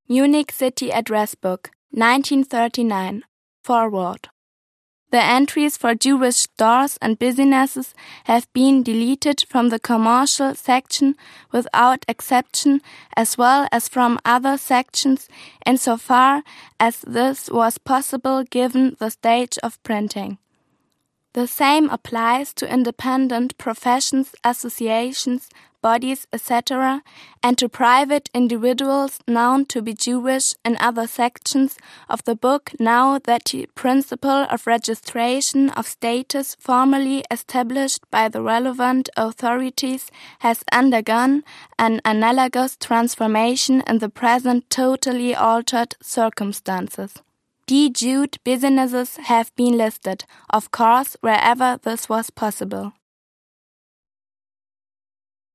Munich City Address Book, 1939. Forward. The entries for Jewish stores and businesses have been deleted from the commercial section without exception, as well as from other sections, insofar as this was possible given the stage of printing. The same applies to independent professions, associations, bodies, etc., and to private individuals known to be Jewish in other sections of the book now that the principle of registration of status formally established by the relevant authorities has undergone an analogous transformation in the present totally altered circumstances. De-Jewed businesses have been listed, of course, wherever this was possible.